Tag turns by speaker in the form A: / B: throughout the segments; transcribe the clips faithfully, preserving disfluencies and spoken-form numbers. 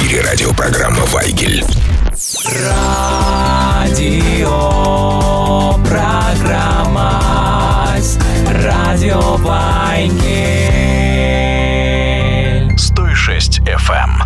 A: эфире радиопрограмма «Вайгель».
B: Радио программа Радио Вайгель.
A: сто шесть эф эм.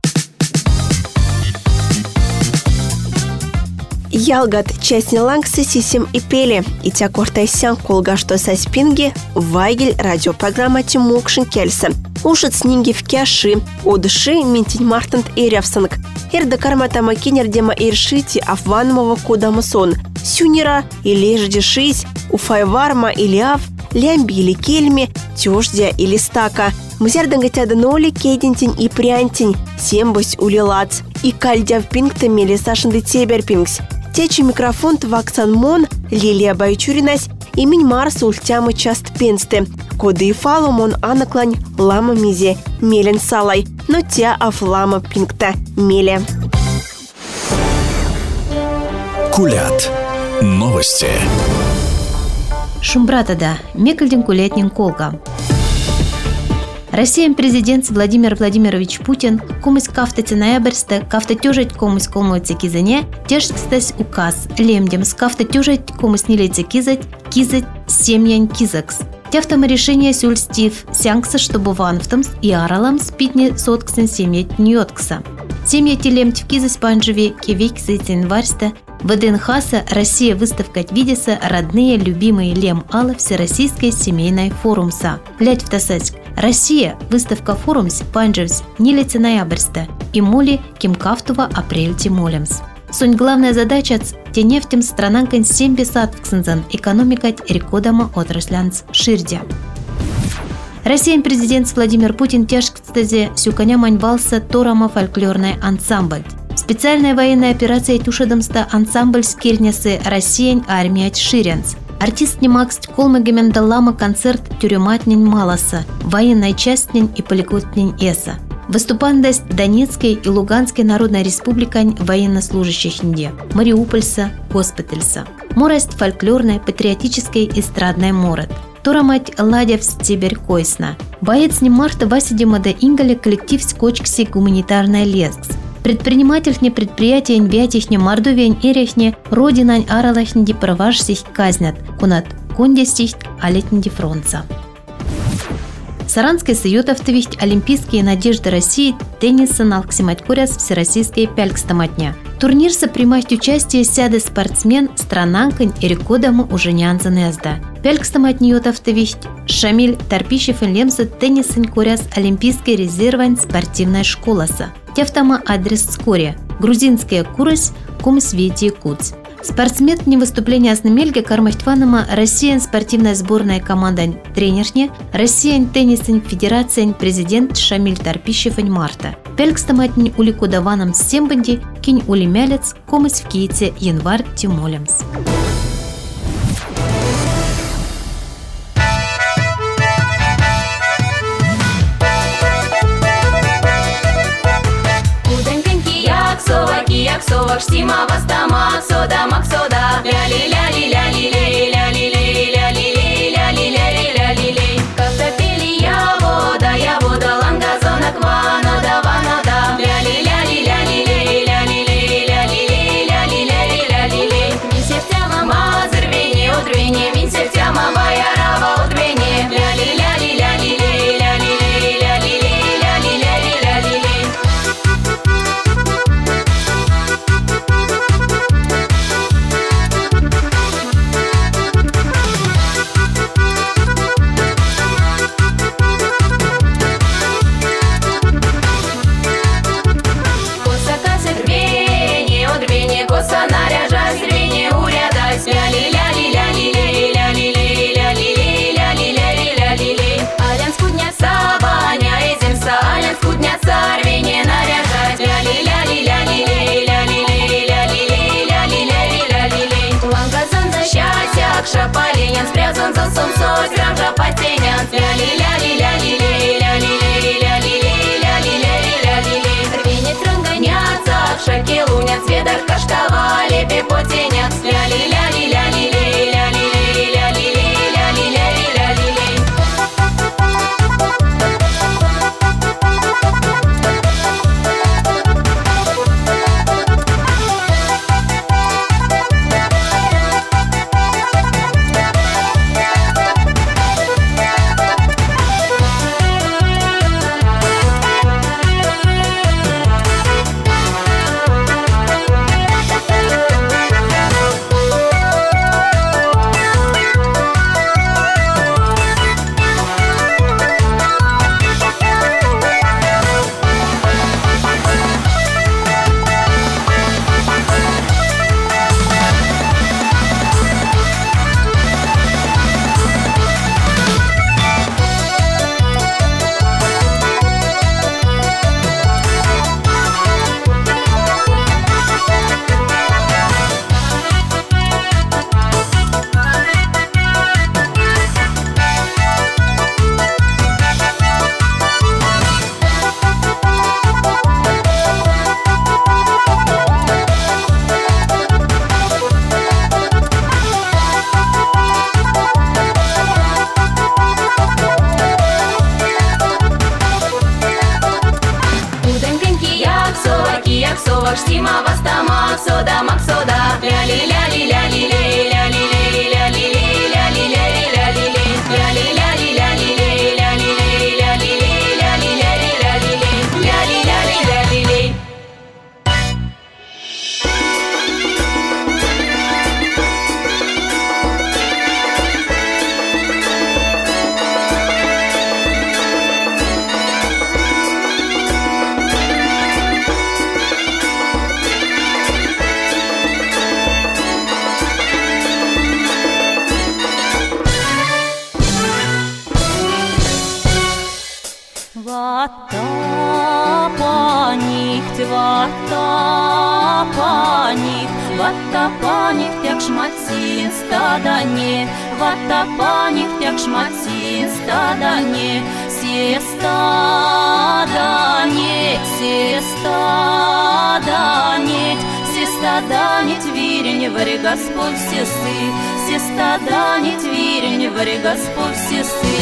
C: Ялгат часть лангсы сисим и пели. И тя кортайсян колга что со спинги Вайгель радиопрограмма Тимокшин Кельса. Ушит снинги в кяши, одыши минтин мартант эрявсанг. Эрда кармата макинер дема эршити афванмова кодамасон. Сюнера или ждешись, уфайварма или ав, лямби или кельми, тёждя или стака. Мзярдангатяда ноли кединтин и прянтин, сембось улилац. И кальдя в пингтам мели сашенды теберпингс. Течи микрофон тваксан мон, Лилия Байчуринась, имень Марса ультямы част пенсты. Коды и фалу мон анаклань лама мизе, мелен салай, но тя афлама пингта меле.
A: Кулят. Новости.
D: Шумбратада, мекальдин кулятнин колга. Россиян президент Владимир Владимирович Путин комусь кафтати ноябрьста кафта тюжать комусь комуйцы кизане, тяжкстась указ лемдем с кафта тюжать комусь не лейцы кизать, кизать семьян кизакс. Тяфтама решение сюльстив сянкса, чтобы ванфтамс и аралам спитни сотксен семьять ньоткса. Семья телемтив кизась панжеве кевик зайцин варста. В ДНХаса Россия выставка видеса родные любимые лем ала всероссийской семейной форумса. Глядь в тасать. Россия выставка форумс панжевс не лети ноябрьста и моли кимкафтова апрель тимолемс. Сунь главная задача те нефтем странанкан семь писат вксензан экономикать рекодама отраслянц ширдя. Россиян президент Владимир Путин тяжкстазе сюканя маньвался торама фольклорный ансамбль. Специальная военная операция тушадамста ансамбль скирнесы Россиян армия ширянц. Артист немакст колмагемен далама концерт тюрематнин маласа, военная частнин и поликотнин эса. Выступандасть Донецкой и Луганской народной республикань военнослужащих инде, Мариупольса, Госпитальса. Морость фольклорной, патриотической эстрадной морот. Торамать ладев стебер койсна. Боец не марта васидима да ингале коллектив скочкси гуманитарная лескс. Предпринимательхне предприятия инвятихне мордовень эрехне родинань аралахнеди проважсих казнят, кунат кондестих алетнеди фронца. Саранской саютовтовихть олимпийские надежды России тенниса налксимать куряс всероссийские пялькстаматня. Турнир сопримать участие сяды спортсмен странанкань и рекодама уже нянзанезда. Пялькстаматниотовтовихть Шамиль Тарпищев и лемса теннисань куряс олимпийской резервань спортивной школаса. Тяфтама адрес скоре. Грузинская курась, кум свете куц. Спортсмен не выступления с Намельга Кармахтванама Россиян спортивная сборная команда тренерне, Россиян теннисен федерация президент Шамиль Тарпищев и Марта. Пелькстаматни уликудаваном сембанди, кинь улимялец, комыс в киице январь тимолемс.
E: Яксовак штима вастама аксода максода ляли ляли ляли ляли ляли ляли ляли ляли ляли ляли как-то пели я вода я вода лангазона кванода ванода ляли ляли ляли ляли ляли ляли ляли ляли ляли ляли мин сердцяма мазырвене отрвене мин сердцяма ваярава отрвене ляли ляли ляли ляли ляли ляли ляли ляли ляли Шапаленян спрятан за солнцой, гранжа потенян. Ляли ляли ляли ляли ляли ляли ляли ляли ляли рвенет рангоняться, шакелунят сведар каштовали пепотенят. Ляли ляли ляли ляли ляли ляли ляли ляли ляли ляли Вата паніхть, вата паніхть, вата паніхть, як шматсін стадані, вата паніхть, як шматсін стадані, сє стаданіть, сє стаданіть, сє стаданіть, вірень, вари Господь все сы, сє стаданіть, вірень, вари Господь все сы.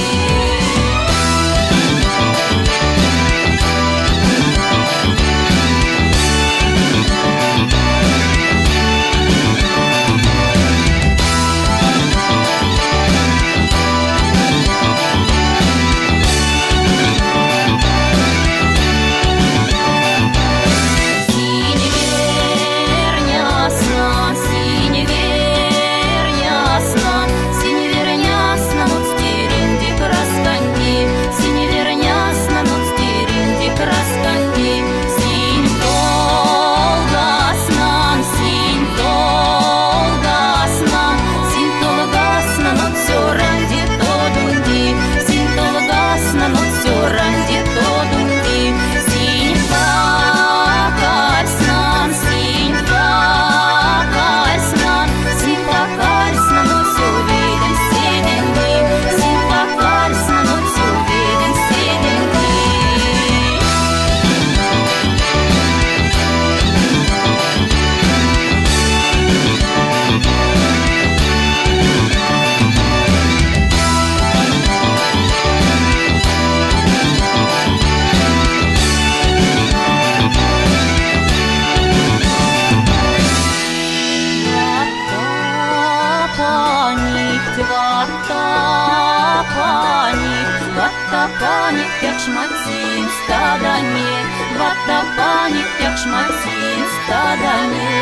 E: Паніхть, як шматсін стадані, вата паніхть, як шматсін стадані.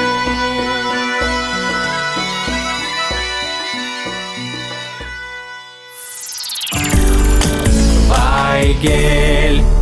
B: Вайгель.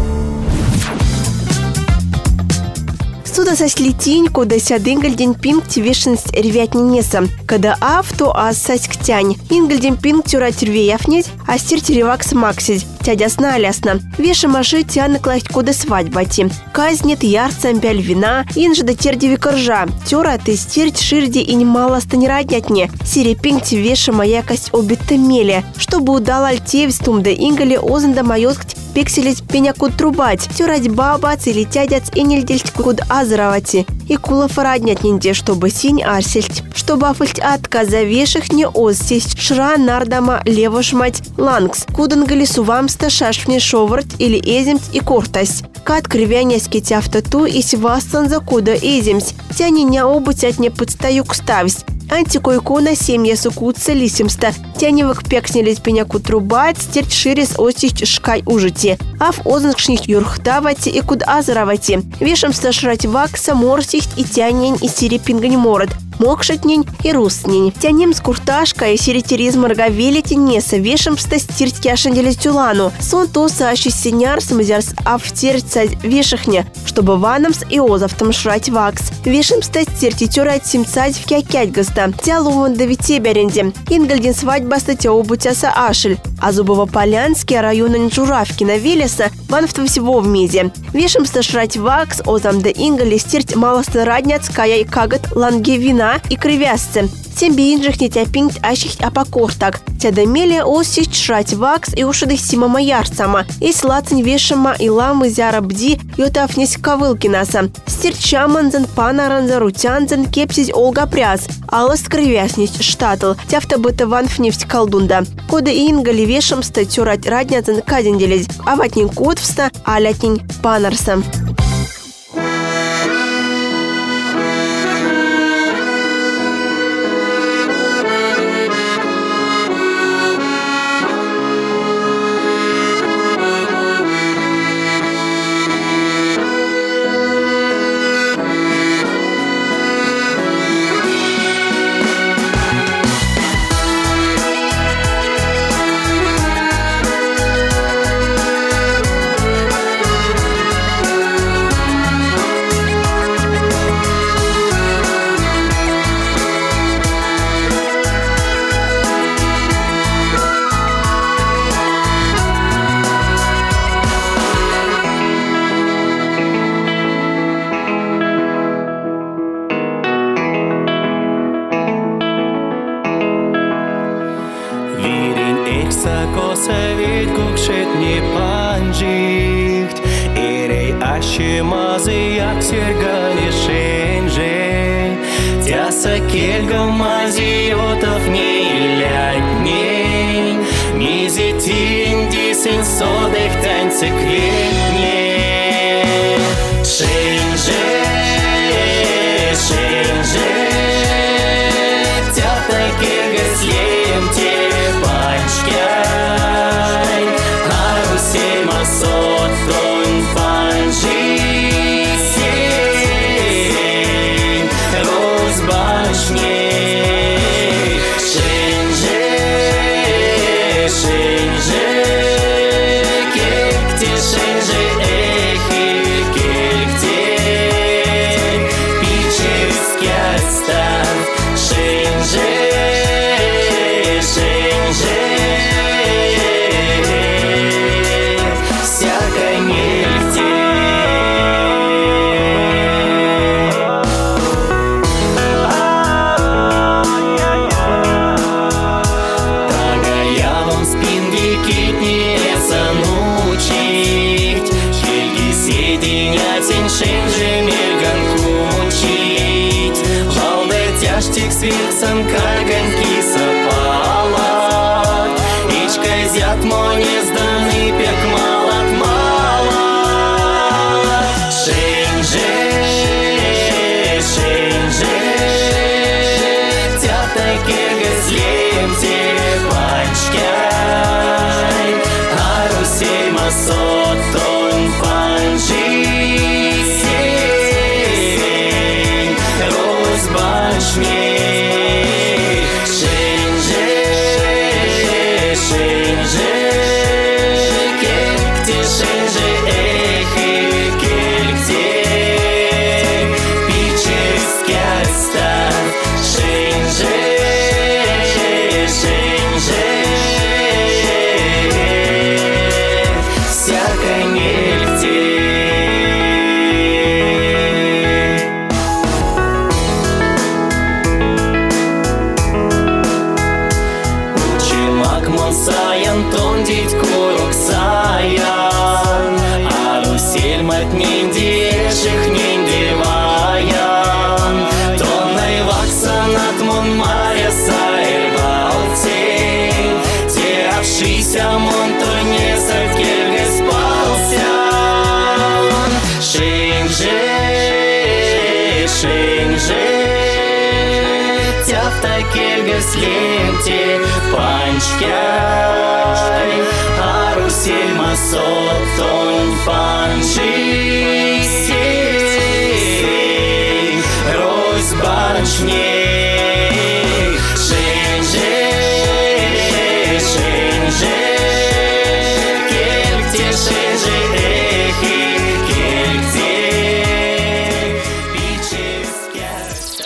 C: Суда сослетень, куда сядынгальден пинг тивешенсть ревятни неса. Когда авто а саськтянь. Ингальден пинг тюра тюрвеяфнеть, а стир тюревакс максить. Тядя сна лясна. Веша маши тяна класть куда свадьбати. Казнет ярцам бяль вина, инжи да тердеви коржа. Тюра ты стирть ширди и немало станераднятне. Сири пинг тивеша моя кость обитамеле. Чтобы удал альтевь стум да ингали озанда майоткт пекселить пеняку трубать. Тюрать бабац или тядяц и нельдельть куд азравати. И кулов раднят нинде, чтобы синь арсельть. Чтобы афыльть отказа веших не озсесть. Шра нардама левошмать лангс. Кудангали сувамста шашфне шоварт или эземть и куртась. Кат кривяняськи тяфтату и сивастан за куда эземть. Тяни ня обутять не подстаю ставсть. Антикойкона семья сукутся лисимста. Тяневок пекснелись пеняку трубать, стерть ширис осить шкай ужити. А в озанкшних юрхтавати и куд азаравати. Вешамста шрать вакса морсихт и тянень и сирипингань мород. Мокшатнень и руснень. Тянем с курташка и сиритеризм роговелити неса. Вешамста стирть кяшенделись тюлану. Сон то сащи синяр смазярс автерца вешахня. Чтобы ванамс и озавтом шрать вакс. Вешамста стирть тюрать симцать в кякять гаста. Тялуван давите беренде. Ингальден свадьба статья обутяса ашель. А Зубово-Полянский район Журавки на Велеса ванфтва всего в мизе. Вешамста шрать вакс озам да ингали стирть малоста радняцкая и кагат ланге вина и кривясцы. Тем бинжих не тяпинgt ащихть апокортак. Тядамелия осищ шрать вакс и ушадых симама ярцама. И слацань вешама и ламы зяра бди йотафнись ковылкинаса. Стирть чаманзан панаранза рутянзан кепсись Олга пряс. Аласт кривяснись штатл. Тяфта быта ванфневсть колдунда. Кода ингали вешамста тюрать раднязан казенделись. А ватнин котвста, а лятнин панарса.
F: Sakosavīt kukšetņi panžikt, Irei ašimazī aksirgani šenže, Тяса кельга мазиотов не лятней, Мизитин дисен содых танцы кветней. Шенже, шенже, Тята кельга слемте панчкяй, Арусей масот тон панжи. Свицам каганки сапала, Ичка зят моне сданы пек малат мала. Шенже, шенже, Тята кельга слемте панчкяй, Арусей масот тон панжи. Сленте панчкяй, Арусей масот тон панжи. Рось банчней. Шенже, шенже, Кельте шенже эхи, Кельте бичевскяста.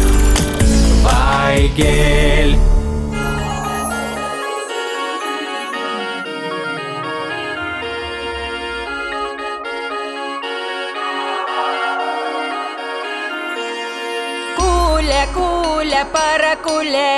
B: Вайгель.
G: Куля, паракуле,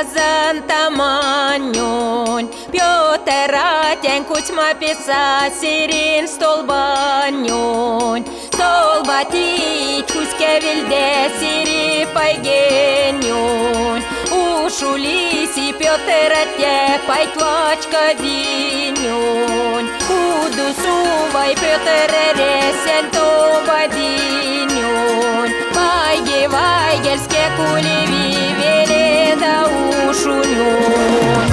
G: азантаманюнь, Пётр атень, кучма писа, сирин столбанюнь, Столбатить, куське вильде, сири пайгенюнь, Ушулиси, Пётр атье, пайтлачка динюнь, Уду сувай, Пётр ресен тобадинюнь, Вайги, вайгельске кулеви, веледа ушунюнь.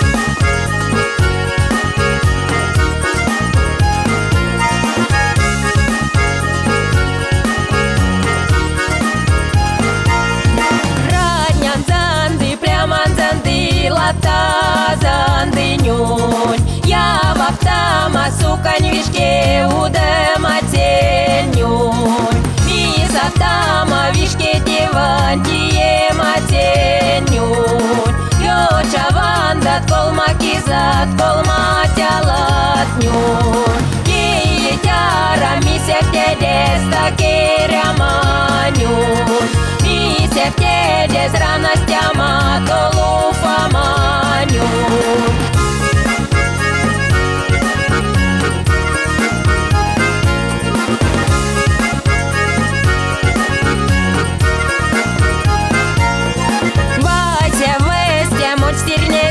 G: Раднян занды, пряман занды, лата зандынюнь, Я ваптама, сукань вишке, удемательнюнь, Завтама вишке диван диематенюнь, Йо чавандат колма кизат, колма тялатнюнь, Ие тяра мисертедес такеряманюнь, Мисертедес ранастяма толуфаманюнь.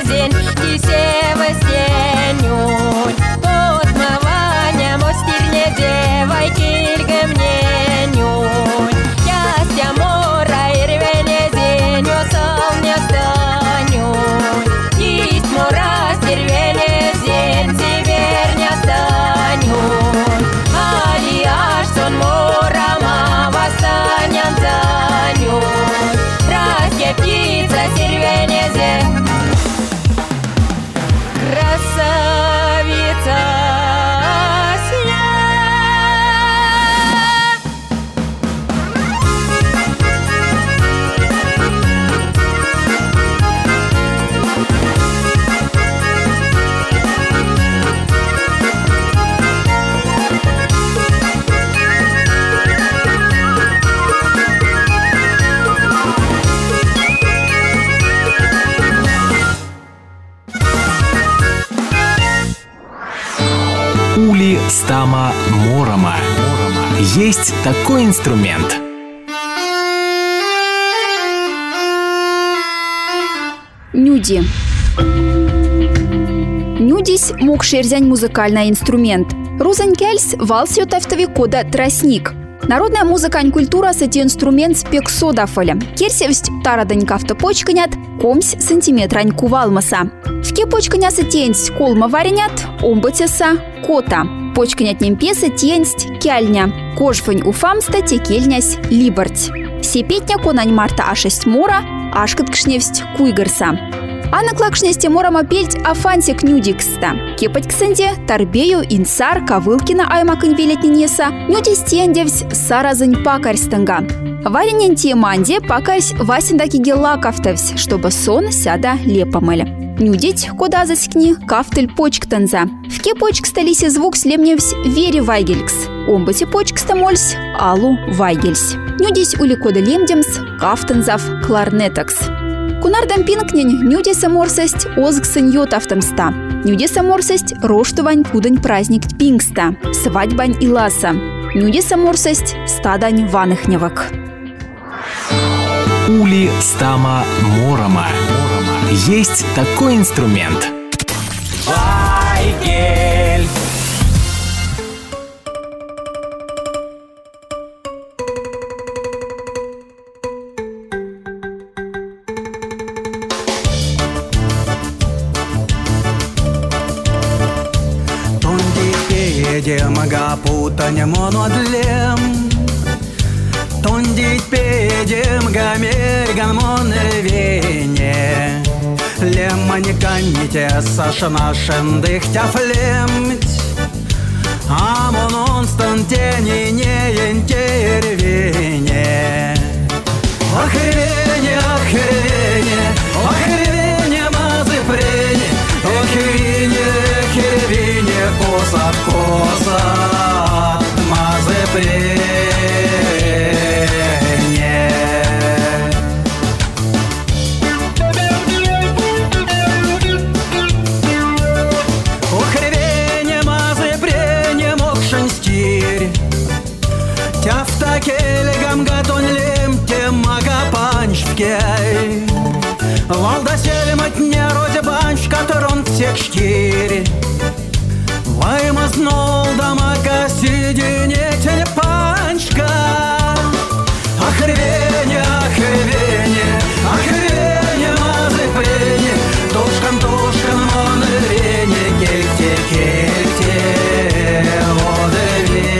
G: зень, тисева стенюнь. Отмывание мостирне девай кильга мне нюнь. Ястя мора и рвене зень, осал не станюнь. Есть мора, стервене зень, север не станюнь. Али аж сон мора, мама станет занюнь. Раске птица, стервене зень. Красавица сня.
A: Ули стама морома. Есть такой инструмент.
H: Нюди. Нюдись мог шерзянь музыкальный инструмент. Рузань кельс валс ютавтови кода тростник. Народная музыка и культура с эти инструмент спек содафоля. Керсевсть тарадань кафта почканят, комсь сантиметрань кувалмаса. В ке почканяса тенсть колма варенят, омбатеса кота. Почканят немпеса тенсть кяльня. Кожфань уфамста текельнясь либерть. Сепетня конань марта а шесть мора, ашкаткшневсть куйгарса. Анна клакшнесте морама пельть афансик нюдикста. Кепать ксенде тарбею инсар кавылкина аймакын велетненеса нюдистендевсь саразань пакарьстынга. Варенен тиеманде пакарсь васендаки гелакафтевсь, чтобы сон сяда лепомыль. Нюдить кода заскни кафтель почктанза. В ке почксталисе звук слемневсь вере вайгелькс. Омбати почкстамольсь алу вайгельсь. Нюдись уликода лемдемс кафтанзав кларнетакс. Кунардам пинкнень нюдиса морсость озгсын йотавтамста. Нюдиса морсость роштувань кудань праздник пингста. Свадьбань и ласа. Нюдиса морсость стадань ваныхневок.
A: Ули стама морома. Есть такой инструмент.
B: Вайгель.
F: Демага путанье монодлем Тондить педем гамерган монрвене Лемманиканните сашанашен дыхтяфлемть А мононстантени не интервене Охревене, охревене, охревене мазыпрене Охревене, охревене, косат, косат, мазыпрене Охревене, мазыпрене, мокшен стирь Тяфта келегам гатонлем темага панчкей Валда селемать не роде банч, которон всех штири Ваймазнул дамага сиденетель панчка Охревене, охревене, охревене мазыпрене Тушкан, тушкан, монрене, кельте, кельте, водевене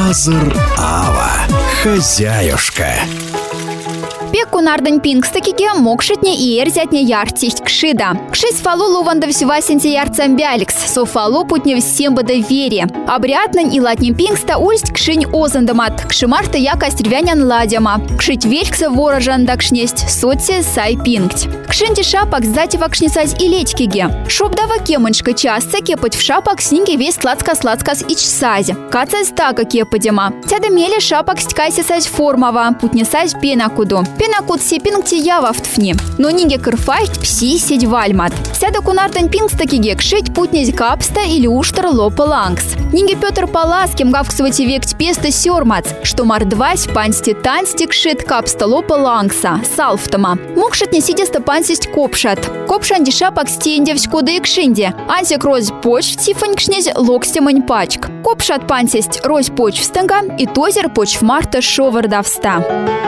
A: Азыр ава. Хозяюшка.
H: Пек кунардын пингстакиге мокшетне и эрзятне яртисть кшида. Кшись фалу луванда всюва сенте ярцам бяликс, со фалу путне всем бада вере. Обряднан и латним пингста ульсть кшинь озандамат, кшимарта яка стервянян ладяма. Кшить велькса ворожан дакшнесть, соци сай пингть. Кшинти шапак сдатива кшнесать и летькиге. Шобдава кемоншка часто кепать в шапак снинге весь сладка-сладкас и чсази. Каца стака кепадема. Тяда мели шапак стькайся сать формава, путнесать пенакуду. Пенакуд се пингти явафтфни. Но ниге кырфайт пси седь вальмат. Сяда кунартан пингстакиге кшить путнесь капста или уштар лопа лангс. Ниге Петр Паласким гавксвати вект песта сёрмац, что мардвась пансти тансти кшит капста лопа лангса, салфтама. Мокшат не сидеста пансисть копшат. Копшанди шапак стендевсь кода и кшинди. Ансик роз поч тифань кшнезь локстемань пачк. Копшат пансисть роз поч встага и тозер поч в марта шовардавста.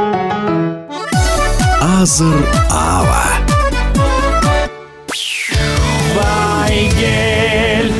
A: Азыр ава.
B: Вайгель.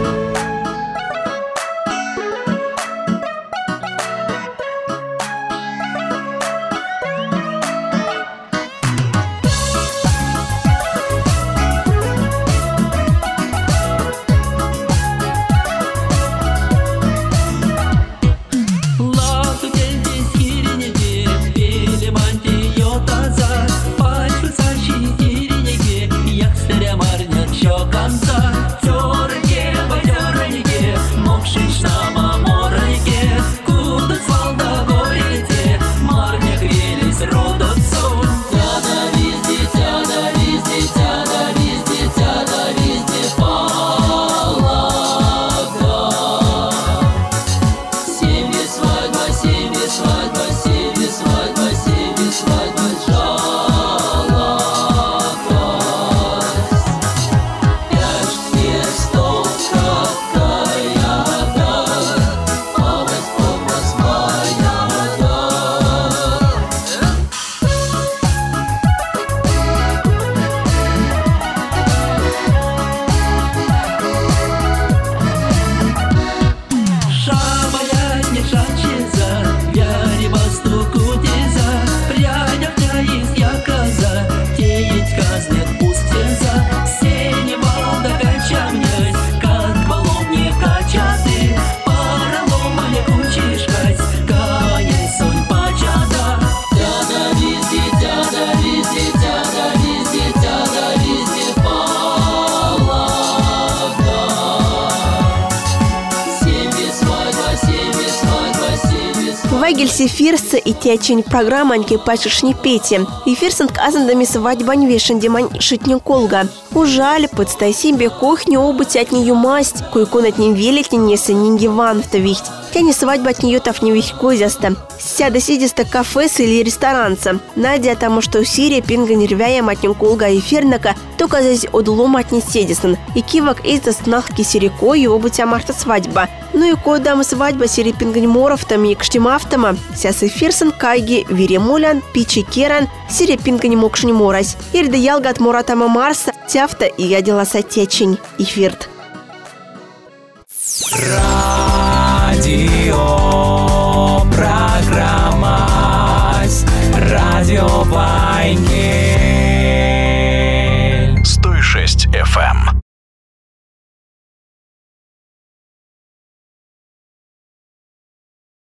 C: Вайгель сефирса и тячень программаньки пачешни пети. Эфирсанг азандами свадьбань вешендемань шитню колга. Ужаль, подстай себе кухню обуть от нее масть, куйку над ним великий неса нинги ванфта вихть. Тяни свадьба от нее тав не вихть козяста. Сяда сидиста кафеса или ресторанца. Надя тому, что Сирия пинга нервяя матню колга эфирнака, только здесь одлом от не седисан. И кивак из-за снахки сирико и обуть марта свадьба. Ну и кодам свадьба сири пингань моровтами и кштимавтама. Сяс эфирсан кайги виремулян, пичи керан, сири пингань мокшни морась. Ирда ялга от моратама Марса, тяфта и ядила сатечень. Эфирт.
B: Радио программа Радио Вайгель.